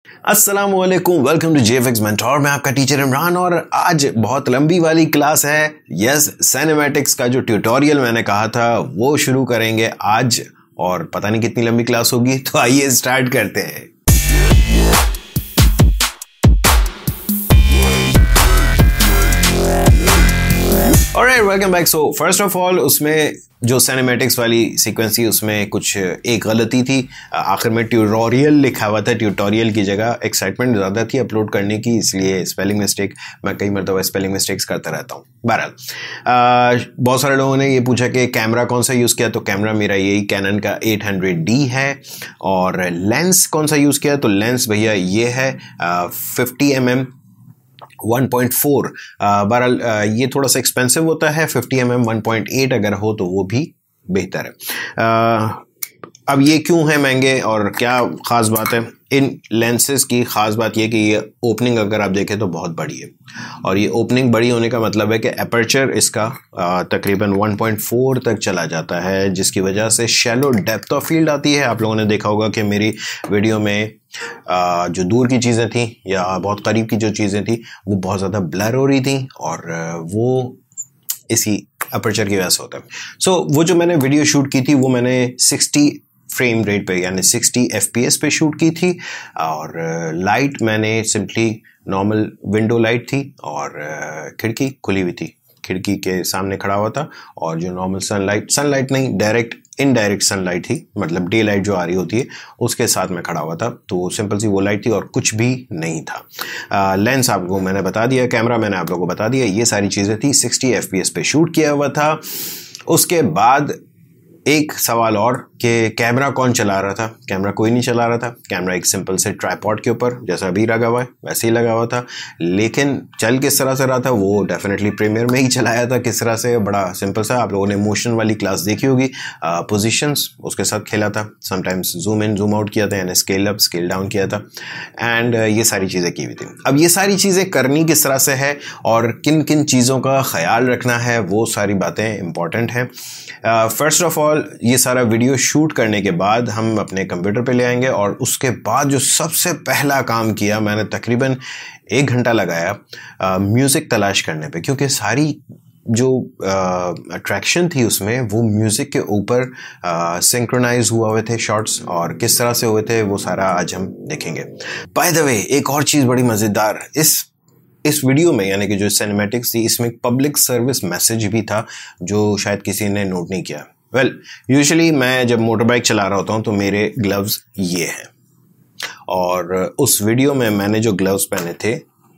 अस्सलाम वालेकुम, welcome to जेएफएक्स mentor. मैं आपका टीचर इमरान और आज बहुत लंबी वाली क्लास है। यस, सिनेमैटिक्स का जो ट्यूटोरियल मैंने कहा था वो शुरू करेंगे आज और पता नहीं कितनी लंबी क्लास होगी, तो आइए स्टार्ट करते हैं। Alright, welcome back. So first of all उसमें जो सिनेमैटिक्स वाली सीक्वेंस थी उसमें कुछ एक गलती थी। आखिर में ट्यूटोरियल लिखा हुआ था, ट्यूटोरियल की जगह एक्साइटमेंट ज़्यादा थी अपलोड करने की, इसलिए स्पेलिंग मिस्टेक, मैं कई मरतबा स्पेलिंग मिस्टेक्स करता रहता हूँ। बहरहाल बहुत सारे लोगों ने ये पूछा कि कैमरा कौन सा यूज़ किया, तो कैमरा मेरा यही कैनन का 800D है। और लेंस कौन सा यूज़ किया, तो लेंस भैया ये है 50mm 1.4। बहरहाल ये थोड़ा सा एक्सपेंसिव होता है, 50mm 1.8 अगर हो तो वो भी बेहतर है। अब ये क्यों है महंगे और क्या ख़ास बात है इन लेंसेज की? ख़ास बात ये कि ये ओपनिंग अगर आप देखें तो बहुत बड़ी है, और ये ओपनिंग बड़ी होने का मतलब है कि अपर्चर इसका तकरीबन 1.4 तक चला जाता है, जिसकी वजह से शैलो डेप्थ ऑफ फील्ड आती है। आप लोगों ने देखा होगा कि मेरी वीडियो में जो दूर की चीज़ें थी या बहुत करीब की जो चीज़ें थी वो बहुत ज़्यादा ब्लर हो रही थी, और वो इसी अपर्चर की वजह से होता है। सो वो जो मैंने वीडियो शूट की थी वो मैंने 60 फ्रेम रेट पे यानी 60 FPS पे शूट की थी, और लाइट मैंने सिंपली नॉर्मल विंडो लाइट थी और खिड़की खुली हुई थी, खिड़की के सामने खड़ा हुआ था, और जो नॉर्मल सनलाइट नहीं, डायरेक्ट इनडायरेक्ट सनलाइट थी, मतलब डे लाइट जो आ रही होती है उसके साथ में खड़ा हुआ था, तो सिंपल सी वो लाइट थी और कुछ भी नहीं था। लेंस आपको मैंने बता दिया, कैमरा मैंने आप लोगों को बता दिया, ये सारी चीज़ें थी। 60 FPS पे शूट किया हुआ था। उसके बाद एक सवाल और कि कैमरा कौन चला रहा था? कैमरा कोई नहीं चला रहा था। कैमरा एक सिंपल से ट्राइपॉड के ऊपर जैसा अभी लगा हुआ है वैसे ही लगा हुआ था, लेकिन चल किस तरह से रहा था वो डेफिनेटली प्रीमियर में ही चलाया था। किस तरह से? बड़ा सिंपल सा। आप लोगों ने मोशन वाली क्लास देखी होगी, पोजीशंस उसके साथ खेला था, sometimes zoom in zoom out किया था, यानी स्केल अप स्केल डाउन किया था, एंड ये सारी चीज़ें की हुई थी। अब ये सारी चीज़ें करनी किस तरह से है और किन किन चीज़ों का ख्याल रखना है, वो सारी बातें इंपॉर्टेंट हैं। फर्स्ट ऑफ ऑल ये सारा वीडियो शूट करने के बाद हम अपने कंप्यूटर पे ले आएंगे, और उसके बाद जो सबसे पहला काम किया मैंने, तकरीबन 1 घंटा लगाया म्यूज़िक तलाश करने पे, क्योंकि सारी जो अट्रैक्शन थी उसमें वो म्यूज़िक के ऊपर सिंक्रोनाइज हुआ हुए थे शॉट्स, और किस तरह से हुए थे वो सारा आज हम देखेंगे। बाय द वे एक और चीज़ बड़ी मज़ेदार, इस वीडियो में यानी कि जो सिनेमैटिक्स थी इसमें पब्लिक सर्विस मैसेज भी था जो शायद किसी ने नोट नहीं किया। यूजुअली मैं जब मोटर बाइक चला रहा होता हूँ तो मेरे ग्लव्स ये हैं, और उस वीडियो में मैंने जो ग्लव्स पहने थे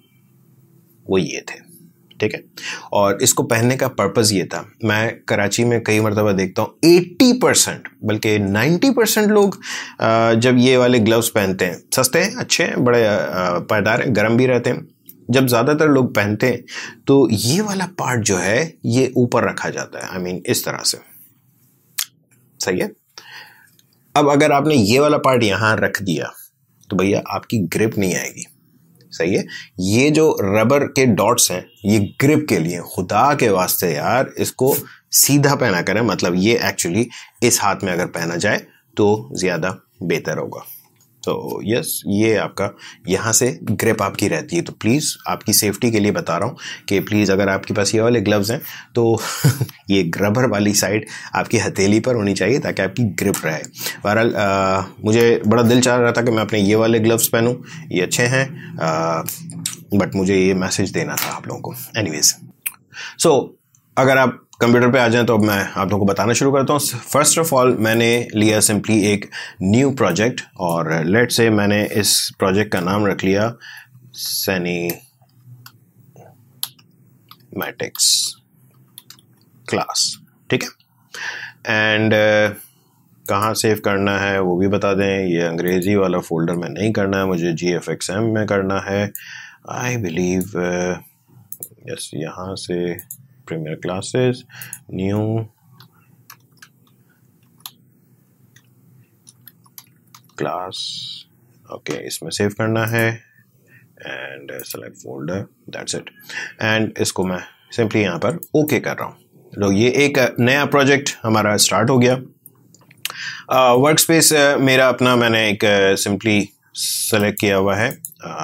वो ये थे, ठीक है। और इसको पहनने का पर्पज़ ये था, मैं कराची में कई मरतबा देखता हूँ 80% बल्कि 90% लोग जब ये वाले ग्लव्स पहनते हैं, सस्ते हैं, अच्छे हैं, बड़े पायदार हैं, गर्म भी रहते हैं, जब ज़्यादातर लोग पहनते हैं तो ये वाला पार्ट जो है ये ऊपर रखा जाता है, आई मीन इस तरह से, सही है। अब अगर आपने ये वाला पार्ट यहाँ रख दिया तो भैया आपकी ग्रिप नहीं आएगी, सही है। ये जो रबर के डॉट्स हैं ये ग्रिप के लिए, खुदा के वास्ते यार इसको सीधा पहना करें, मतलब ये एक्चुअली इस हाथ में अगर पहना जाए तो ज़्यादा बेहतर होगा। तो यस, ये आपका यहाँ से ग्रिप आपकी रहती है, तो प्लीज़ आपकी सेफ्टी के लिए बता रहा हूँ कि प्लीज़ अगर आपके पास ये वाले ग्लव्स हैं तो ये रबर वाली साइड आपकी हथेली पर होनी चाहिए ताकि आपकी ग्रिप रहे। बहरहाल मुझे बड़ा दिल चाह रहा था कि मैं अपने ये वाले ग्लव्स पहनूँ, ये अच्छे हैं, बट मुझे ये मैसेज देना था आप लोगों को। एनीवेज, सो अगर आप कंप्यूटर पे आ जाएं तो अब मैं आप लोगों को बताना शुरू करता हूँ। फर्स्ट ऑफ ऑल मैंने लिया सिंपली एक न्यू प्रोजेक्ट, और लेट्स से मैंने इस प्रोजेक्ट का नाम रख लिया सिनेमैटिक्स क्लास, ठीक है। एंड कहाँ सेव करना है वो भी बता दें, ये अंग्रेज़ी वाला फोल्डर में नहीं करना है, मुझे GFXM में करना है, आई बिलीव। यस, यहाँ से premiere classes, new class, okay, इसमें सेव करना है, and select folder, that's it. And इसको मैं सिंपली यहाँ पर ओके कर रहा हूँ। लो, ये एक नया प्रोजेक्ट हमारा स्टार्ट हो गया। वर्क स्पेस मेरा अपना, मैंने एक सिंपली सेलेक्ट किया हुआ है।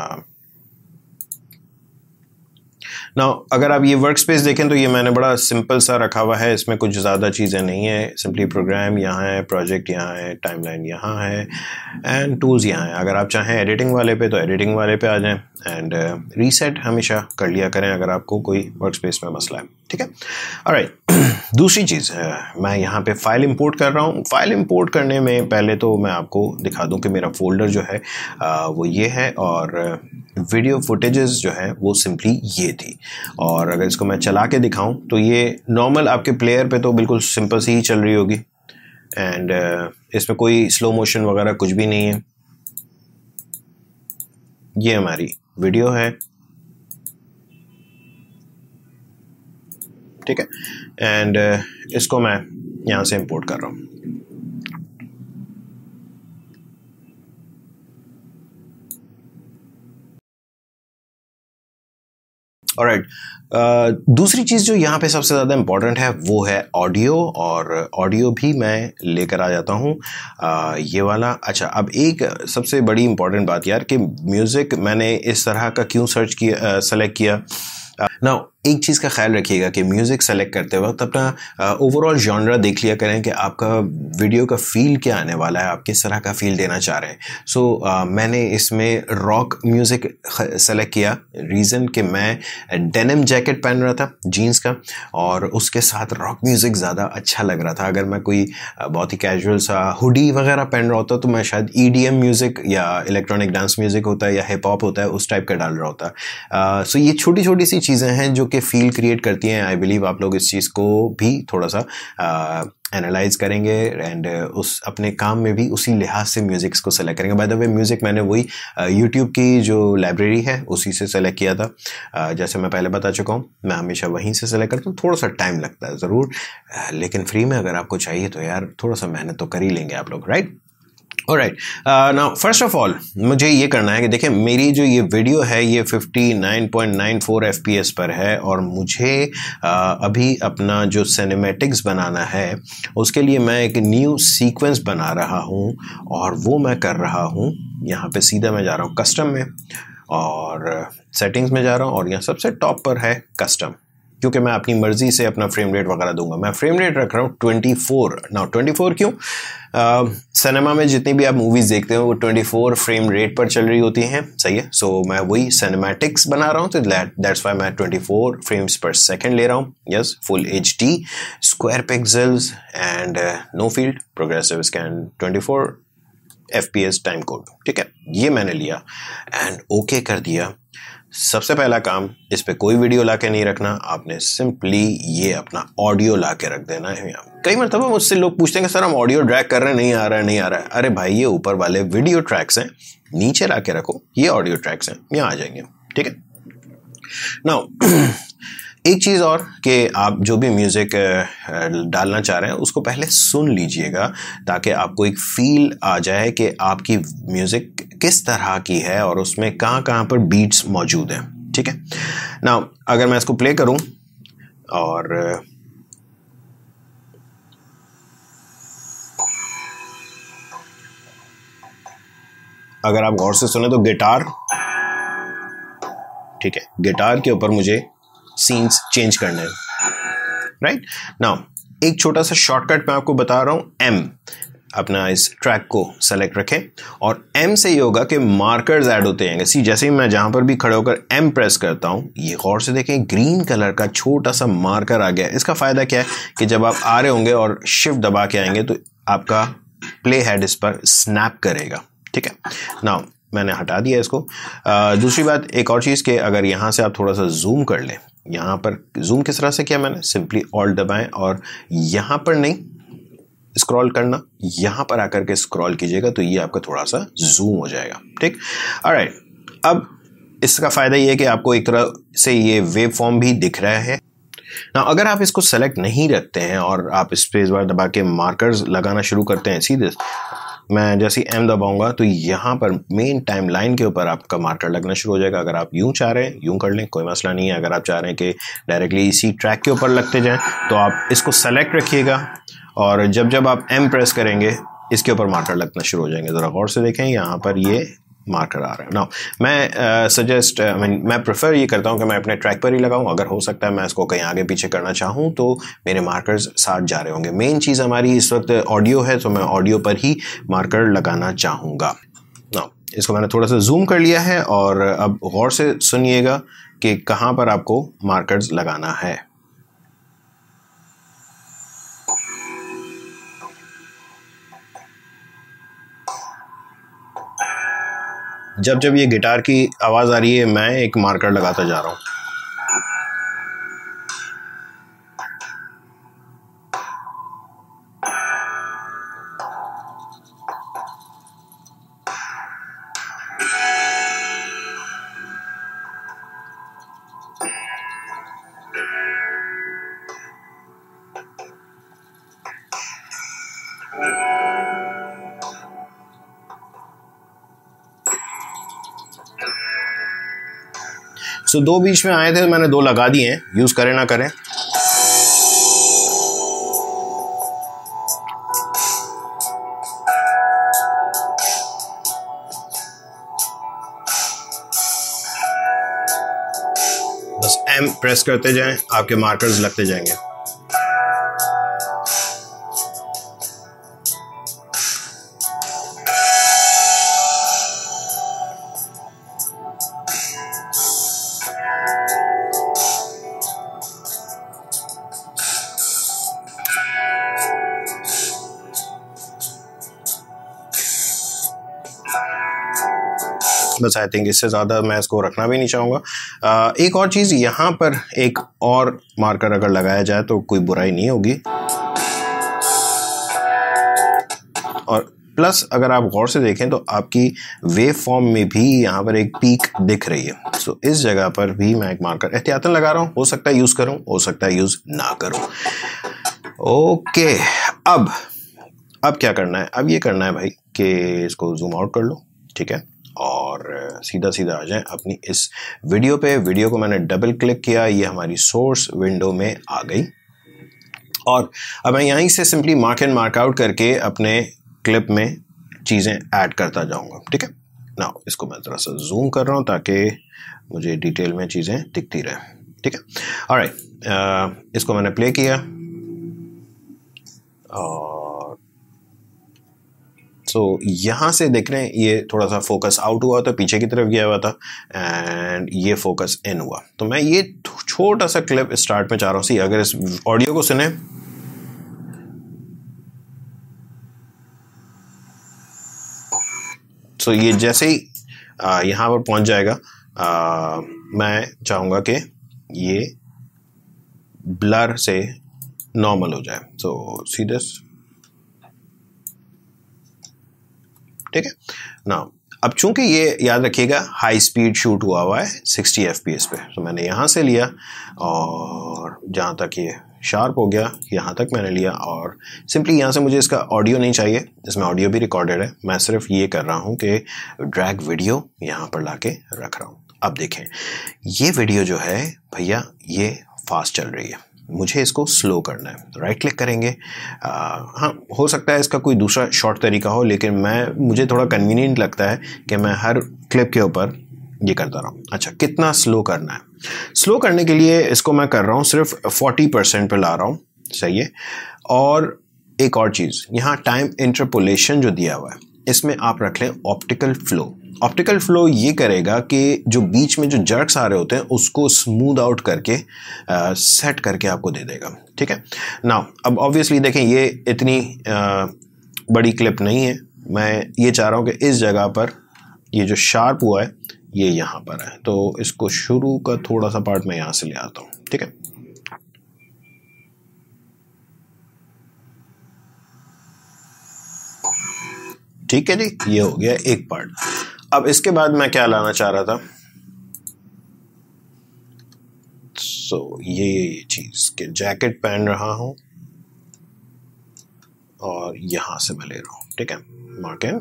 नाउ अगर आप ये वर्क स्पेस देखें तो ये मैंने बड़ा सिंपल सा रखा हुआ है, इसमें कुछ ज़्यादा चीज़ें नहीं है। सिंपली प्रोग्राम यहाँ है, प्रोजेक्ट यहाँ है, टाइमलाइन यहाँ है एंड टूल्स यहाँ है। अगर आप चाहें एडिटिंग वाले पे तो एडिटिंग वाले पे आ जाएं एंड रीसेट हमेशा कर लिया करें अगर आपको कोई वर्क स्पेस में मसला है, ठीक है। ऑलराइट, दूसरी चीज़ मैं यहाँ पे फाइल इंपोर्ट कर रहा हूँ। फाइल इंपोर्ट करने में पहले तो मैं आपको दिखा दूँ कि मेरा फोल्डर जो है वो ये है और वीडियो फुटेजेस जो है वो सिंपली ये थी। और अगर इसको मैं चला के दिखाऊं तो ये नॉर्मल आपके प्लेयर पे तो बिल्कुल सिंपल सी ही चल रही होगी एंड इसमें कोई स्लो मोशन वगैरह कुछ भी नहीं है। ये हमारी वीडियो है, ठीक है, एंड इसको मैं यहाँ से इंपोर्ट कर रहा हूँ। ऑलराइट, दूसरी चीज़ जो यहाँ पे सबसे ज़्यादा इम्पॉर्टेंट है वो है ऑडियो, और ऑडियो भी मैं लेकर आ जाता हूँ ये वाला। अच्छा, अब एक सबसे बड़ी इम्पॉर्टेंट बात यार कि म्यूज़िक मैंने इस तरह का क्यों सेलेक्ट किया। नाउ एक चीज़ का ख्याल रखिएगा कि म्यूज़िक सेलेक्ट करते वक्त अपना ओवरऑल जॉनरा देख लिया करें कि आपका वीडियो का फ़ील क्या आने वाला है, आप किस तरह का फ़ील देना चाह रहे हैं। सो मैंने इसमें रॉक म्यूज़िक सेलेक्ट किया। रीज़न कि मैं डेनिम जैकेट पहन रहा था जीन्स का और उसके साथ रॉक म्यूज़िक ज़्यादा अच्छा लग रहा था। अगर मैं कोई बहुत ही कैजुअल सा हुडी वगैरह पहन रहा होता तो मैं शायद EDM म्यूज़िक या इलेक्ट्रॉनिक डांस म्यूज़िक होता है या हिप हॉप होता है उस टाइप का डाल रहा होता। सो ये छोटी छोटी सी चीज़ें हैं जो कि फील क्रिएट करती हैं। आई बिलीव आप लोग इस चीज़ को भी थोड़ा सा एनालाइज करेंगे एंड उस अपने काम में भी उसी लिहाज से म्यूज़िक्स को सेलेक्ट करेंगे। बाय द वे म्यूज़िक मैंने वही यूट्यूब की जो लाइब्रेरी है उसी से सेलेक्ट किया था। जैसे मैं पहले बता चुका हूँ, मैं हमेशा वहीं से सेलेक्ट करता हूँ। थोड़ा सा टाइम लगता है ज़रूर, लेकिन फ्री में अगर आपको चाहिए तो यार थोड़ा सा मेहनत तो कर ही लेंगे आप लोग, right. Alright, now first of all मुझे ये करना है कि देखिए मेरी जो ये वीडियो है ये 59.94 FPS पर है और मुझे अभी अपना जो सिनेमैटिक्स बनाना है उसके लिए मैं एक न्यू सीक्वेंस बना रहा हूँ और वो मैं कर रहा हूँ यहाँ पे। सीधा मैं जा रहा हूँ कस्टम में और सेटिंग्स में जा रहा हूँ और यहाँ सबसे टॉप पर है कस्टम, क्योंकि मैं अपनी मर्जी से अपना फ्रेम रेट वगैरह दूंगा। मैं फ्रेम रेट रख रहा हूँ 24। नाउ 24 क्यों? सिनेमा में जितनी भी आप मूवीज़ देखते हो वो 24 फ्रेम रेट पर चल रही होती हैं, सही है। सो मैं वही सिनेमैटिक्स बना रहा हूँ तो दैट्स वाई मैं 24 फ्रेम्स पर सेकंड ले रहा हूँ। Yes, full HD square pixels and no field progressive scan 24 FPS time code, ठीक है। ये मैंने लिया एंड ओके कर दिया। सबसे पहला काम, इस पे कोई वीडियो लाके नहीं रखना, आपने सिंपली ये अपना ऑडियो लाके रख देना है। कई मरतबा मुझसे लोग पूछते हैं कि सर हम ऑडियो ड्रैग कर रहे हैं, नहीं आ रहा है। अरे भाई ये ऊपर वाले वीडियो ट्रैक्स हैं, नीचे लाके रखो, ये ऑडियो ट्रैक्स हैं, यहाँ आ जाएंगे, ठीक है। नाउ एक चीज़ और कि आप जो भी म्यूज़िक डालना चाह रहे हैं उसको पहले सुन लीजिएगा ताकि आपको एक फील आ जाए कि आपकी म्यूज़िक किस तरह की है और उसमें कहाँ कहाँ पर बीट्स मौजूद हैं, ठीक है। नाउ अगर मैं इसको प्ले करूं और अगर आप गौर से सुने तो गिटार, ठीक है, गिटार के ऊपर मुझे सीन्स चेंज करने हैं, राइट। नाउ एक छोटा सा शॉर्टकट मैं आपको बता रहा हूं। M अपना इस ट्रैक को सेलेक्ट रखें और M से ये होगा कि मार्कर्स ऐड होते हैं। सी जैसे ही मैं जहां पर भी खड़े होकर M प्रेस करता हूं, ये गौर से देखें ग्रीन कलर का छोटा सा मार्कर आ गया। इसका फायदा क्या है कि जब आप आ रहे होंगे और शिफ्ट दबा के आएंगे तो आपका प्ले हेड इस पर स्नैप करेगा, ठीक है। नाउ मैंने हटा दिया इसको। दूसरी बात, एक और चीज़ कि अगर यहाँ से आप थोड़ा सा जूम कर लें, यहाँ पर जूम किस तरह से किया मैंने, सिंपली ऑल्ट दबाएं और यहाँ पर नहीं स्क्रॉल करना, यहाँ पर आकर के स्क्रॉल कीजिएगा तो ये आपका थोड़ा सा जूम हो जाएगा, ठीक। ऑलराइट, अब इसका फ़ायदा ये है कि आपको एक तरह से ये वेव फॉर्म भी दिख रहा है। ना अगर आप इसको सेलेक्ट नहीं रखते हैं और आप स्पेस बार दबा के मार्कर्स लगाना शुरू करते हैं, सीधे मैं जैसे M दबाऊंगा तो यहाँ पर मेन टाइम लाइन के ऊपर आपका मार्कर लगना शुरू हो जाएगा। अगर आप यूं चाह रहे हैं यूं कर लें, कोई मसला नहीं है। अगर आप चाह रहे हैं कि डायरेक्टली इसी ट्रैक के ऊपर लगते जाएं तो आप इसको सेलेक्ट रखिएगा और जब जब आप M प्रेस करेंगे इसके ऊपर मार्कर लगना शुरू हो जाएंगे। ज़रा गौर से देखें, यहाँ पर ये मार्कर आ रहा है। नाउ मैं सजेस्ट मैं प्रेफर ये करता हूँ कि मैं अपने ट्रैक पर ही लगाऊँ। अगर हो सकता है मैं इसको कहीं आगे पीछे करना चाहूँ तो मेरे मार्कर्स साथ जा रहे होंगे। मेन चीज़ हमारी इस वक्त ऑडियो है, तो मैं ऑडियो पर ही मार्कर लगाना चाहूँगा। नाउ इसको मैंने थोड़ा सा जूम कर लिया है और अब गौर से सुनिएगा कि कहाँ पर आपको मार्कर्स लगाना है। जब जब ये गिटार की आवाज़ आ रही है मैं एक मार्कर लगाता जा रहा हूँ। सो दो बीच में आए थे, मैंने दो लगा दिए हैं, यूज करें ना करें। बस एम प्रेस करते जाएं, आपके मार्कर्स लगते जाएंगे। बस आई थिंक इससे ज़्यादा मैं इसको रखना भी नहीं चाहूँगा। एक और चीज़, यहाँ पर एक और मार्कर अगर लगाया जाए तो कोई बुराई नहीं होगी। और प्लस अगर आप गौर से देखें तो आपकी वेव फॉर्म में भी यहाँ पर एक पीक दिख रही है। सो इस जगह पर भी मैं एक मार्कर एहतियातन लगा रहा हूँ, हो सकता है यूज़ करूँ, हो सकता है यूज़ ना करूँ। ओके, अब क्या करना है? अब ये करना है भाई कि इसको जूम आउट कर लो, ठीक है, और सीधा सीधा आ जाएं अपनी इस वीडियो पे। वीडियो को मैंने डबल क्लिक किया, ये हमारी सोर्स विंडो में आ गई और अब मैं यहीं से simply mark and mark out करके अपने क्लिप में चीज़ें ऐड करता जाऊंगा, ठीक है। नाउ इसको मैं थोड़ा सा जूम कर रहा हूँ ताकि मुझे डिटेल में चीज़ें दिखती रहे, ठीक है। ऑलराइट, इसको मैंने प्ले किया और सो यहाँ से देख रहे हैं ये थोड़ा सा फोकस आउट हुआ था, पीछे की तरफ गया हुआ था, एंड ये फोकस इन हुआ। तो मैं ये छोटा सा क्लिप स्टार्ट में चाह रहा हूँ। सी अगर इस ऑडियो को सुने, सो ये जैसे ही यहाँ पर पहुँच जाएगा, मैं चाहूँगा कि ये ब्लर से नॉर्मल हो जाए। सो सी दिस, ठीक है ना। अब चूंकि ये याद रखिएगा हाई स्पीड शूट हुआ है 60 FPS पे, तो मैंने यहाँ से लिया और जहाँ तक ये शार्प हो गया यहाँ तक मैंने लिया और सिंपली यहाँ से मुझे इसका ऑडियो नहीं चाहिए, इसमें ऑडियो भी रिकॉर्डेड है। मैं सिर्फ ये कर रहा हूँ कि ड्रैग वीडियो यहाँ पर लाके रख रहा हूँ। अब देखें ये वीडियो जो है भैया ये फास्ट चल रही है, मुझे इसको स्लो करना है। राइट क्लिक करेंगे, हाँ हो सकता है इसका कोई दूसरा शॉर्ट तरीका हो, लेकिन मुझे थोड़ा कन्वीनियंट लगता है कि मैं हर क्लिप के ऊपर ये करता रहा हूँ। अच्छा, कितना स्लो करना है? स्लो करने के लिए इसको मैं कर रहा हूँ सिर्फ 40% पे ला रहा हूँ, सही है। और एक और चीज़, यहाँ टाइम इंटरपोलेशन जो दिया हुआ है इसमें आप रख लें ऑप्टिकल फ्लो। ऑप्टिकल फ्लो ये करेगा कि जो बीच में जो जर्क्स आ रहे होते हैं उसको स्मूथ आउट करके सेट करके आपको दे देगा, ठीक है ना। अब ऑब्वियसली देखें ये इतनी बड़ी क्लिप नहीं है, मैं ये चाह रहा हूँ कि इस जगह पर ये जो शार्प हुआ है ये यहाँ पर है, तो इसको शुरू का थोड़ा सा पार्ट मैं यहाँ से ले आता हूँ, ठीक है। ठीक है जी, ये हो गया एक पार्ट। अब इसके बाद मैं क्या लाना चाह रहा था, ये चीज के जैकेट पहन रहा हूं और यहां से मैं ले रहा हूं, ठीक है, मार्क इन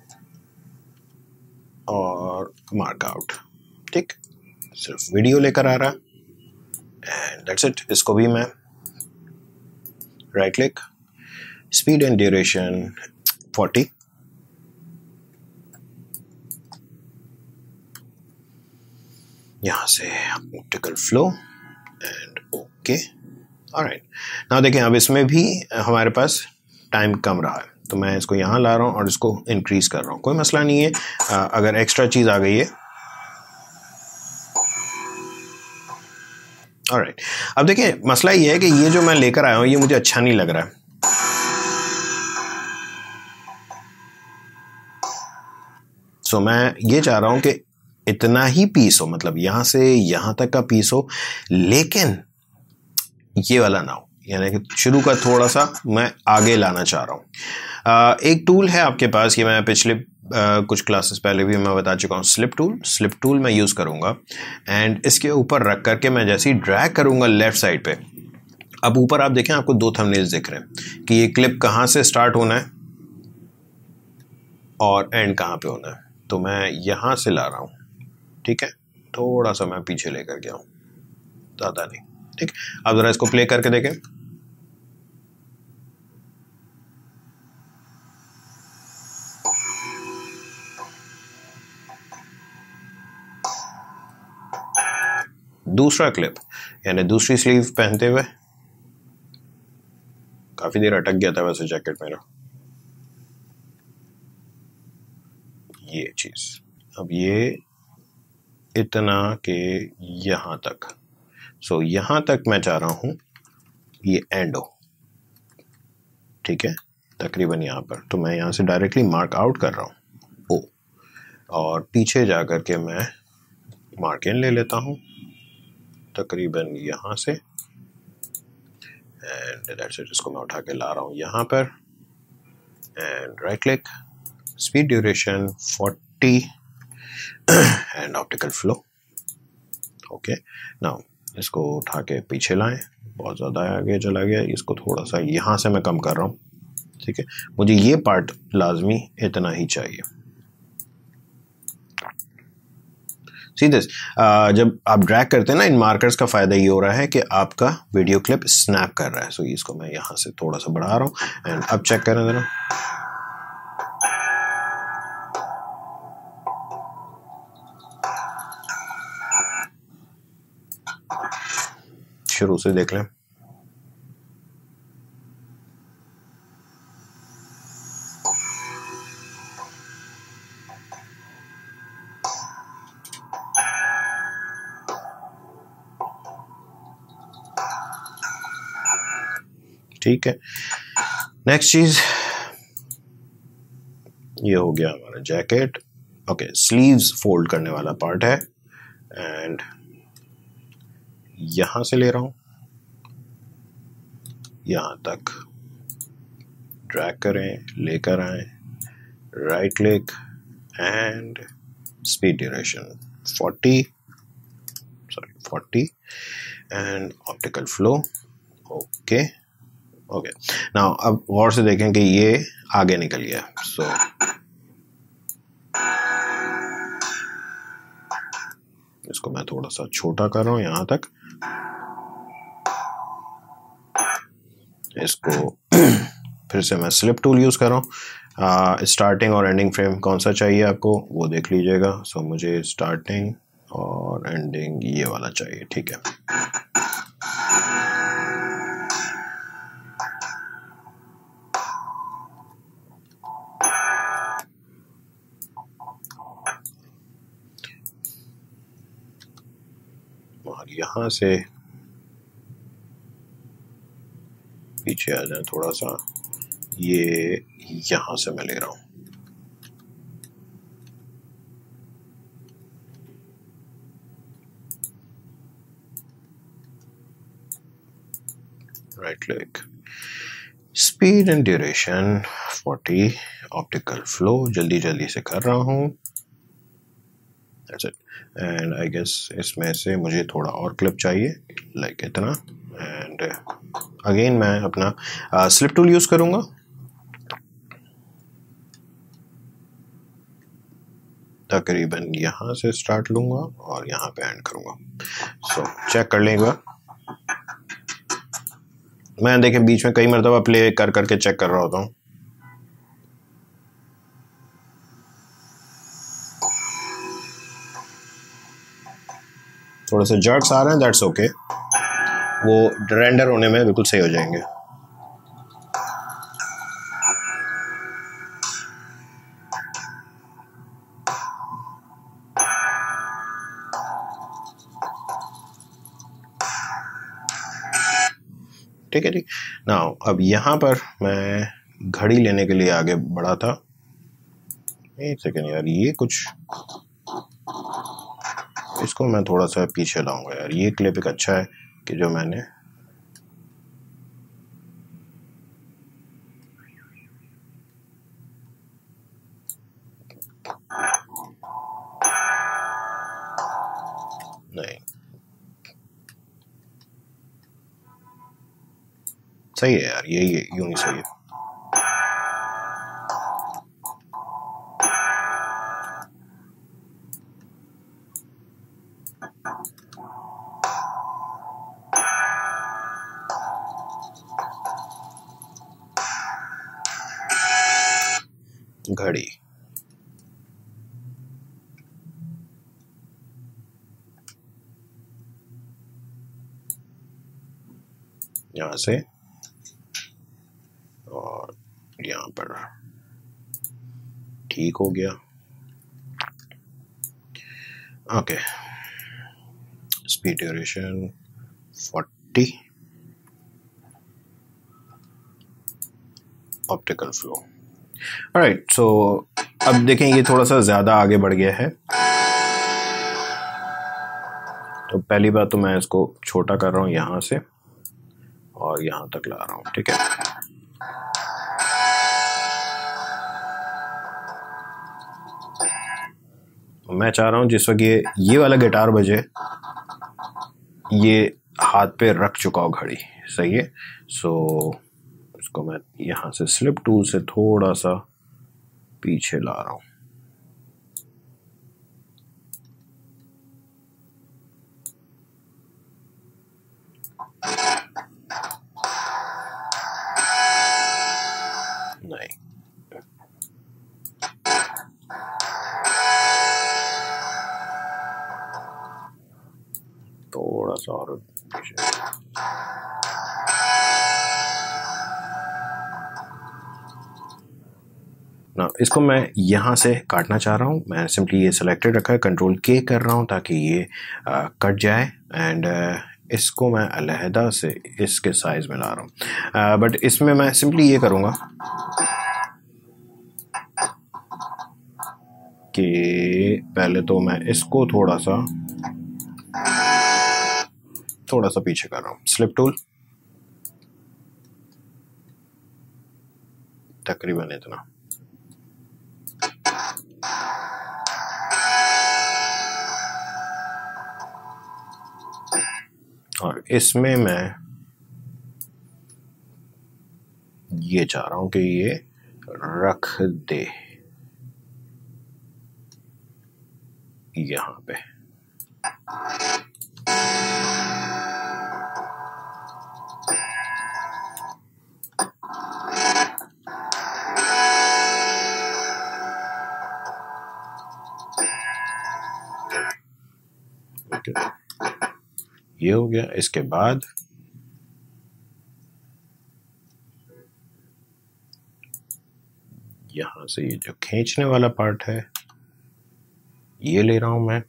और मार्क आउट, ठीक, सिर्फ वीडियो लेकर आ रहा एंड दैट्स इट। इसको भी मैं right click, speed and duration 40, यहाँ से optical flow and okay. Alright, now देखें अब इसमें भी हमारे पास टाइम कम रहा है, तो मैं इसको यहाँ ला रहा हूँ और इसको इंक्रीज कर रहा हूँ, कोई मसला नहीं है। अगर एक्स्ट्रा चीज़ आ गई है। ऑलराइट, अब देखिए मसला ये है कि ये जो मैं लेकर आया हूँ ये मुझे अच्छा नहीं लग रहा है। सो मैं ये चाह रहा हूँ कि इतना ही पीस हो, मतलब यहाँ से यहाँ तक का पीस हो, लेकिन ये वाला ना हो, यानी कि शुरू का थोड़ा सा मैं आगे लाना चाह रहा हूँ। एक टूल है आपके पास, ये मैं पिछले कुछ क्लासेस पहले भी मैं बता चुका हूँ, स्लिप टूल मैं यूज़ करूँगा एंड इसके ऊपर रख करके मैं जैसे ही ड्रैग करूँगा लेफ्ट साइड पे, अब ऊपर आप देखें आपको दो थंबनेल्स दिख रहे हैं कि ये क्लिप कहाँ से स्टार्ट होना है और एंड कहाँ पे होना है। तो मैं यहाँ से ला रहा हूँ, ठीक है, थोड़ा सा मैं पीछे लेकर गया हूँ, ज़्यादा नहीं, ठीक। अब ज़रा इसको प्ले करके देखें। दूसरा क्लिप यानी दूसरी स्लीव पहनते हुए, काफी देर अटक गया था वैसे जैकेट मेरा, ये चीज, अब ये इतना के यहां तक, सो यहां तक मैं चाह रहा हूं ये एंड हो, ठीक है, तकरीबन यहां पर। तो मैं यहां से डायरेक्टली मार्क आउट कर रहा हूं ओ, और पीछे जाकर के मैं मार्क इन ले लेता हूं तकरीबन यहां से, एंड दैट्स इट। इसको मैं उठा के ला रहा हूं यहां पर and right click, speed duration 40 and optical flow, okay. Now इसको उठा के पीछे लाएं, बहुत ज़्यादा आगे चला गया, इसको थोड़ा सा यहाँ से मैं कम कर रहा हूँ, ठीक है, मुझे ये पार्ट लाजमी इतना ही चाहिए। सी दिस, जब आप ड्रैग करते हैं ना इन मार्कर्स का फ़ायदा ये हो रहा है कि आपका वीडियो क्लिप स्नैप कर रहा है। सो इसको मैं यहाँ से थोड़ा सा बढ़ा रहा हूँ एंड अब चेक करें ज़रा, शुरू से देख लें। ठीक है, नेक्स्ट चीज ये हो गया हमारा जैकेट, ओके। स्लीव्स फोल्ड करने वाला पार्ट है एंड यहां से ले रहा हूं यहां तक, ड्रैग करें, लेकर आए, right click and speed duration 40 and optical flow, okay okay. Now अब गौर से देखें कि ये आगे निकल गया, सो इसको मैं थोड़ा सा छोटा कर रहा हूं यहां तक, इसको फिर से मैं स्लिप टूल यूज कर रहा हूँ। स्टार्टिंग और एंडिंग फ्रेम कौन सा चाहिए आपको वो देख लीजिएगा। सो मुझे स्टार्टिंग और एंडिंग ये वाला चाहिए, ठीक है। और यहां से पीछे आ जाए थोड़ा सा, ये यहां से मैं ले रहा हूं, right click, speed and duration 40, optical flow जल्दी जल्दी से कर रहा हूं, that's it. And I guess इसमें से मुझे थोड़ा और क्लिप चाहिए, लाइक इतना, एंड अगेन मैं अपना स्लिप टूल यूज करूंगा, तकरीबन यहाँ से स्टार्ट लूंगा और यहाँ पे एंड करूंगा। सो चेक कर लें एक बार, मैं देखें बीच में कई मरतबा प्ले कर करके चेक कर रहा होता हूँ। थोड़े से जर्क्स आ रहे हैं, दैट्स ओके, वो रेंडर होने में बिल्कुल सही हो जाएंगे। ठीक है जी। नाउ अब यहाँ पर मैं घड़ी लेने के लिए आगे बढ़ा था। एक सेकेंड यार, ये कुछ, इसको मैं थोड़ा सा पीछे लाऊंगा यार। ये क्लिप एक अच्छा है कि जो मैंने नहीं, सही है यार, यही यूं ही सही है। घड़ी यहाँ से और यहाँ पर ठीक हो गया। Okay, speed duration 40, optical flow. Alright, so अब देखें ये थोड़ा सा ज़्यादा आगे बढ़ गया है, तो पहली बात तो मैं इसको छोटा कर रहा हूँ यहाँ से और यहाँ तक ला रहा हूँ। ठीक है, मैं चाह रहा हूँ जिस वक्त ये वाला गिटार बजे, ये हाथ पे रख चुका हो घड़ी, सही है। सो इसको मैं यहाँ से स्लिप टूल से थोड़ा सा पीछे ला रहा हूँ। नहीं, थोड़ा सा और पीछे। ना इसको मैं यहाँ से काटना चाह रहा हूँ। मैं सिंपली ये सिलेक्टेड रखा है, कंट्रोल के कर रहा हूँ ताकि ये कट जाए। एंड इसको मैं अलहदा से इसके साइज में ला रहा हूँ। बट इसमें मैं सिंपली ये करूँगा कि पहले तो मैं इसको थोड़ा सा पीछे कर रहा हूँ। स्लिप टूल, तकरीबन इतना। और इसमें मैं ये चाह रहा हूं कि ये रख दे यहां पे। ओके, ये हो गया। इसके बाद यहां से ये जो खींचने वाला पार्ट है ये ले रहा हूं मैं।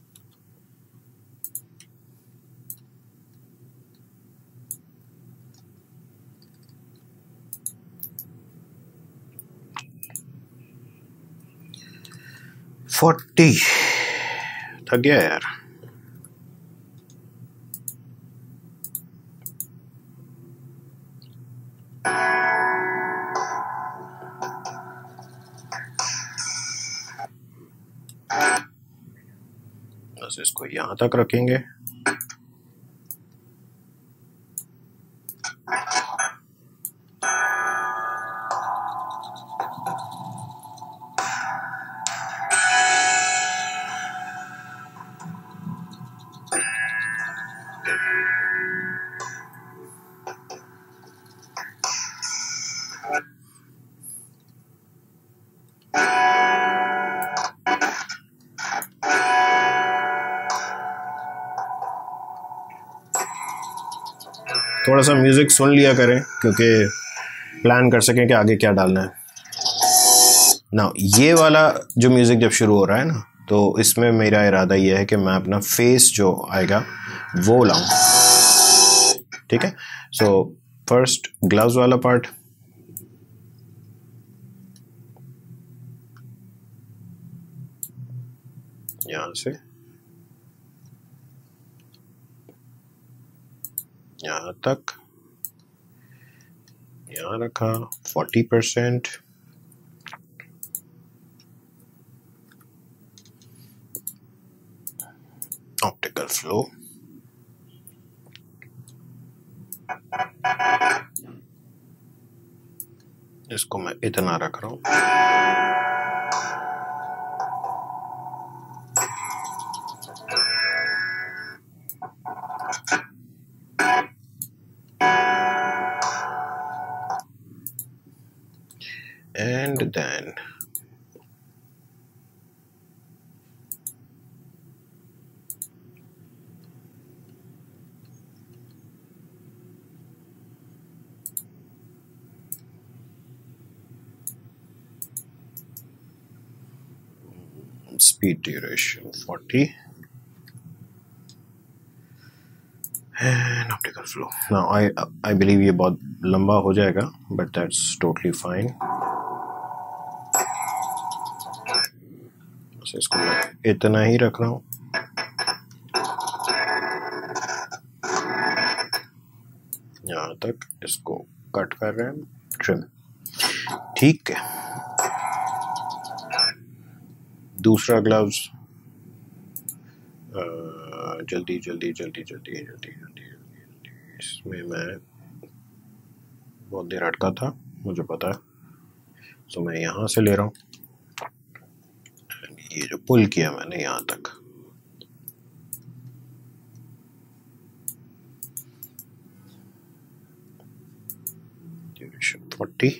थक गया यार। बस इसको यहां तक रखेंगे। थोड़ा सा म्यूज़िक सुन लिया करें क्योंकि प्लान कर सकें कि आगे क्या डालना है ना। ये वाला जो म्यूज़िक जब शुरू हो रहा है ना, तो इसमें मेरा इरादा ये है कि मैं अपना फेस जो आएगा वो लाऊं, ठीक है। सो फर्स्ट ग्लव्स वाला पार्ट, यहां से यहां तक, यहां रखा 40%, ऑप्टिकल फ्लो, इसको मैं इतना रख रहा हूं, and then speed duration 40 and optical flow. Now I believe ये बहुत लंबा हो जाएगा, but that's totally fine. बस इसको मैं इतना ही रख रहा हूँ, यहाँ तक इसको कट कर रहे हैं, ट्रिम, ठीक है। दूसरा ग्लव्स, जल्दी जल्दी जल्दी जल्दी जल्दी जल्दी जल्दी, इसमें मैं बहुत देर अटका था, मुझे पता है, तो मैं यहाँ से ले रहा हूँ, ये जो पुल किया मैंने यहाँ तक, duration 40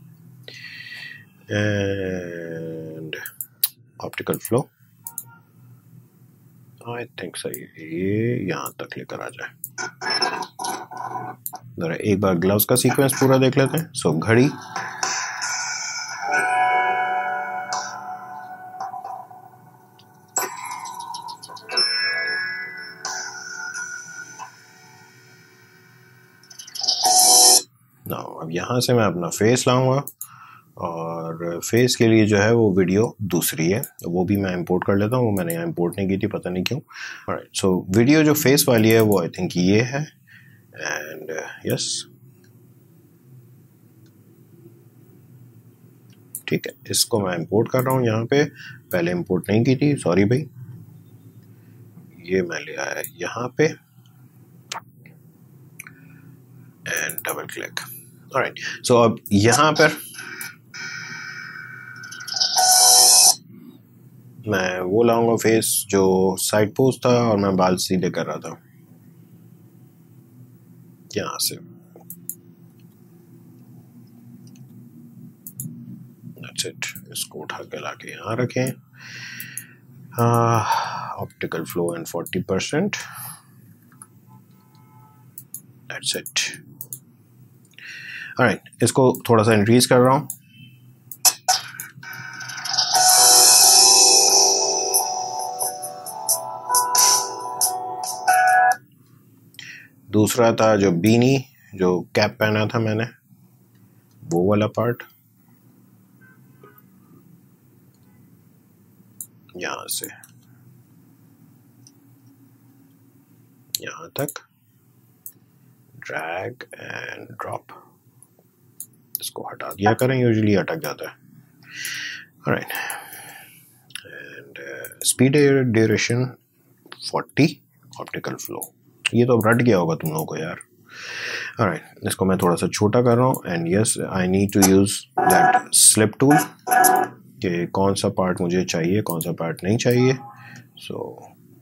and optical flow I think सही, ये यहाँ तक लेकर आ जाए। जरा एक बार ग्लव्स का सीक्वेंस पूरा देख लेते हैं। सो घड़ी, अब यहाँ से मैं अपना फेस लाऊंगा और फेस के लिए जो है वो वीडियो दूसरी है, वो भी मैं इंपोर्ट कर लेता हूँ, वो मैंने यहाँ इंपोर्ट नहीं की थी, पता नहीं क्यों। ऑलराइट, सो वीडियो जो फेस वाली है वो आई थिंक ये है, एंड यस, ठीक है, इसको मैं इंपोर्ट कर रहा हूँ यहाँ पे, पहले इंपोर्ट नहीं की थी, सॉरी भाई। ये मैं ले आया यहाँ पे and double click. Alright, so अब यहाँ पर मैं वो लाऊंगा फेस जो साइड पोज था और मैं बाल सीधे कर रहा था यहाँ से। That's it, इसको उठा के लाके यहाँ रखें, optical flow and 40%, That's it. Alright, इसको थोड़ा सा इंक्रीज कर रहा हूँ, दूसरा था जो बीनी, जो कैप पहना था मैंने, वो वाला पार्ट यहाँ से यहाँ तक, ड्रैग एंड ड्रॉप, इसको हटा दिया करें, यूजुअली अटक जाता है। Alright, and speed duration 40, optical flow, ये तो अब रट गया होगा तुम लोगों को यार। ऑलराइट, इसको मैं थोड़ा सा छोटा कर रहा हूँ, and yes I need to use that slip tool कि कौन सा पार्ट मुझे चाहिए, कौन सा पार्ट नहीं चाहिए। सो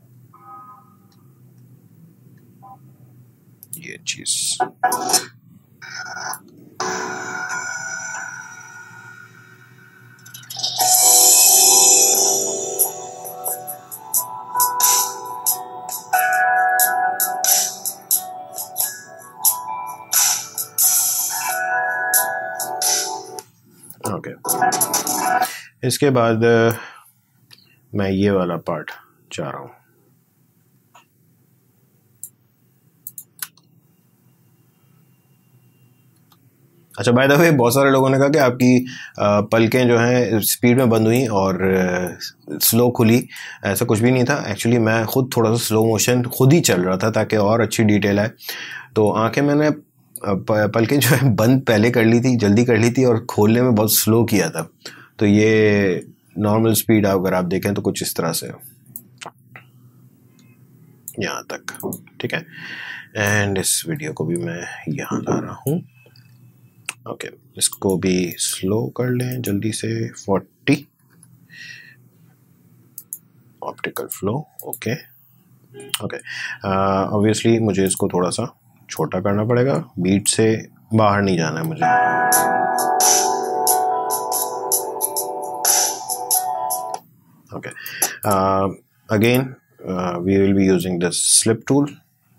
ये चीज ओके, इसके बाद मैं ये वाला पार्ट चाह रहा हूँ। अच्छा, बाय द वे बहुत सारे लोगों ने कहा कि आपकी पलकें जो हैं स्पीड में बंद हुई और स्लो खुली। ऐसा कुछ भी नहीं था एक्चुअली, मैं खुद थोड़ा सा स्लो मोशन खुद ही चल रहा था ताकि और अच्छी डिटेल आए। तो आंखें मैंने पलकें जो है बंद पहले कर ली थी, जल्दी कर ली थी, और खोलने में बहुत स्लो किया था। तो ये नॉर्मल स्पीड अगर आप देखें तो कुछ इस तरह से यहाँ तक, ठीक है। एंड इस वीडियो को भी मैं यहाँ ला रहा हूँ। ओके, इसको भी स्लो कर लें जल्दी से 40 optical flow. Okay okay, obviously मुझे इसको थोड़ा सा छोटा करना पड़ेगा, बीट से बाहर नहीं जाना है मुझे। Okay, again we will be using this slip tool.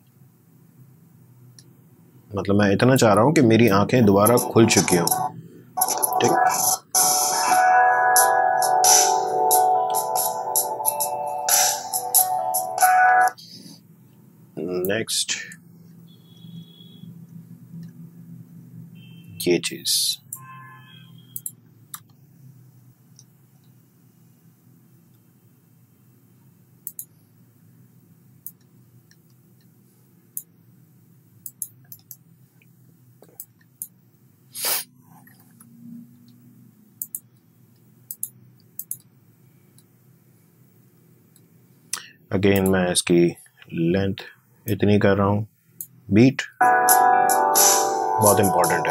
मतलब मैं इतना चाह रहा हूँ कि मेरी आंखें दोबारा खुल चुकी हों, ठीक। नेक्स्ट ये चीज, अगेन मैं इसकी लेंथ इतनी कर रहा हूँ। बीट बहुत इंपॉर्टेंट है।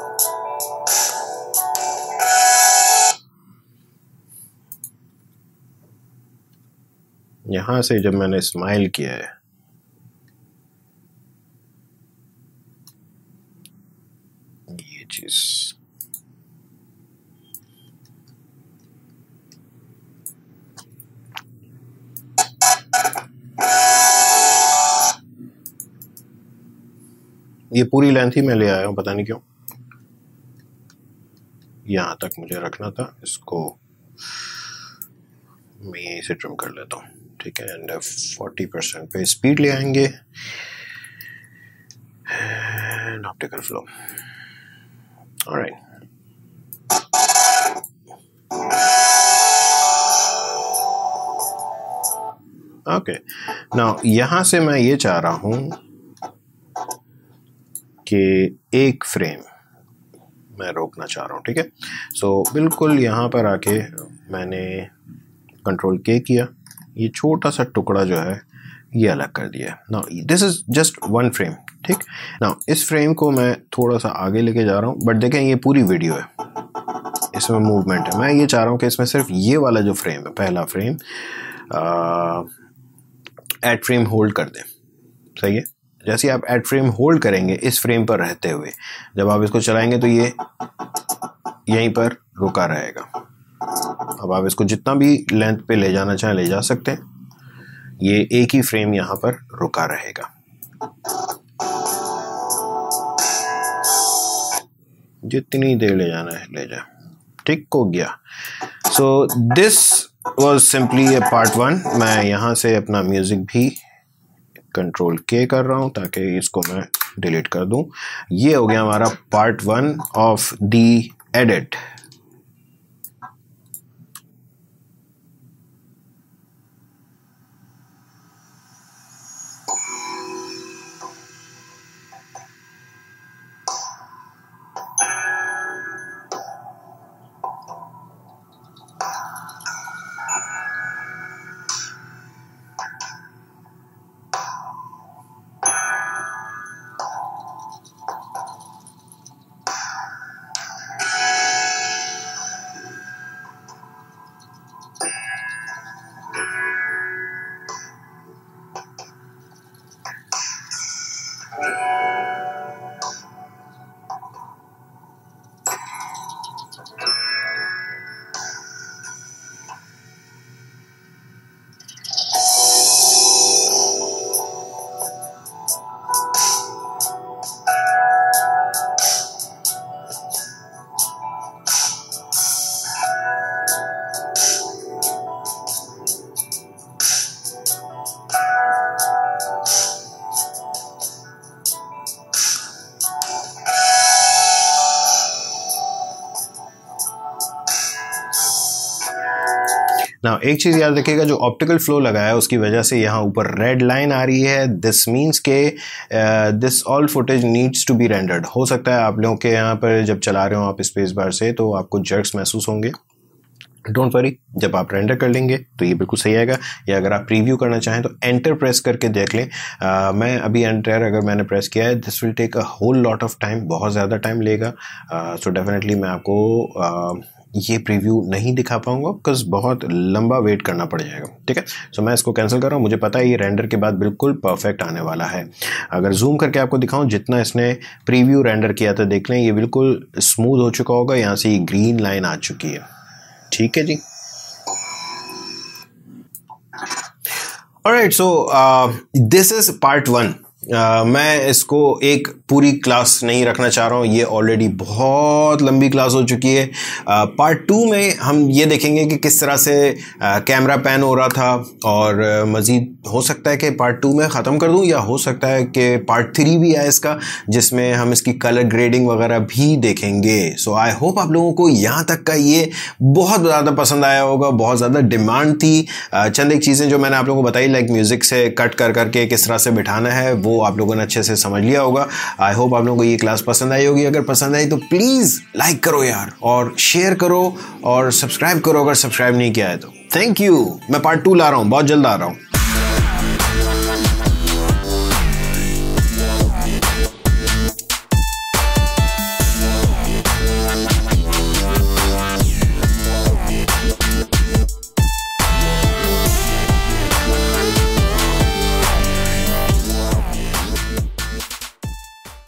यहां से जब मैंने स्माइल किया है, ये चीज ये पूरी लेंथ ही मैं ले आया हूँ, पता नहीं क्यों। यहाँ तक मुझे रखना था, इसको मैं यहीं से ट्रिम कर लेता हूँ, ठीक है। एंड 40% पे स्पीड ले आएंगे and optical flow. Alright, okay. Now यहाँ से मैं ये चाह रहा हूँ कि एक फ्रेम मैं रोकना चाह रहा हूँ, ठीक है। सो बिल्कुल यहाँ पर आके मैंने कंट्रोल के किया, ये छोटा सा टुकड़ा जो है ये अलग कर दिया। Now this is just one frame, ठीक। नाउ इस फ्रेम को मैं थोड़ा सा आगे लेके जा रहा हूँ, बट देखें ये पूरी वीडियो है, इसमें मूवमेंट है। मैं ये चाह रहा हूँ कि इसमें सिर्फ ये वाला जो फ्रेम है, पहला फ्रेम, एड फ्रेम होल्ड कर दें। सही है। जैसे आप एड फ्रेम होल्ड करेंगे इस फ्रेम पर रहते हुए, जब आप इसको चलाएंगे तो ये यहीं पर रुका रहेगा। अब आप इसको जितना भी लेंथ पे ले जाना चाहें ले जा सकते हैं, ये एक ही फ्रेम यहां पर रुका रहेगा। जितनी देर ले जाना है ले जाए, ठीक हो गया। So this was simply a part 1। मैं यहां से अपना म्यूजिक भी कंट्रोल के कर रहा हूं ताकि इसको मैं डिलीट कर दूं। ये हो गया हमारा पार्ट 1 ऑफ द एडिट। ना एक चीज़ याद रखिएगा, जो ऑप्टिकल फ्लो लगा है उसकी वजह से यहाँ ऊपर रेड लाइन आ रही है। दिस मीन्स के this all footage needs to be rendered. हो सकता है आप लोगों के यहाँ पर जब चला रहे हो आप स्पेस बार से तो आपको जर्क्स महसूस होंगे। डोंट वरी, जब आप रेंडर कर लेंगे तो ये बिल्कुल सही आएगा। या अगर आप प्रीव्यू करना चाहें तो एंटर प्रेस करके देख लें। मैं अभी एंटर अगर मैंने प्रेस किया है, this will take a whole lot of time, बहुत ज़्यादा टाइम लेगा। सो डेफिनेटली मैं आपको ये प्रीव्यू नहीं दिखा पाऊंगा बिकॉज बहुत लंबा वेट करना पड़ जाएगा। ठीक है, सो मैं इसको कैंसिल कर रहा हूँ। मुझे पता है ये रेंडर के बाद बिल्कुल परफेक्ट आने वाला है। अगर जूम करके आपको दिखाऊं, जितना इसने प्रीव्यू रेंडर किया था देख लें, ये बिल्कुल स्मूथ हो चुका होगा। यहाँ से ये ग्रीन लाइन आ चुकी है। ठीक है जी। Alright, so this is part 1। मैं इसको एक पूरी क्लास नहीं रखना चाह रहा हूँ, ये ऑलरेडी बहुत लंबी क्लास हो चुकी है। पार्ट 2 में हम ये देखेंगे कि किस तरह से कैमरा पैन हो रहा था, और मज़ीद हो सकता है कि पार्ट 2 में ख़त्म कर दूँ, या हो सकता है कि पार्ट 3 भी आए इसका, जिसमें हम इसकी कलर ग्रेडिंग वगैरह भी देखेंगे। सो आई होप आप लोगों को यहाँ तक का ये बहुत ज़्यादा पसंद आया होगा। बहुत ज़्यादा डिमांड थी। चंद एक चीज़ें जो मैंने आप लोगों को बताई, लाइक म्यूज़िक से कट कर करके किस तरह से बिठाना है, वो आप लोगों ने अच्छे से समझ लिया होगा। आई होप आप लोगों को ये क्लास पसंद आई होगी। अगर पसंद आई तो प्लीज़ लाइक करो यार, और शेयर करो, और सब्सक्राइब करो अगर सब्सक्राइब नहीं किया है तो। Thank you. मैं पार्ट 2 ला रहा हूँ, बहुत जल्द आ रहा हूँ।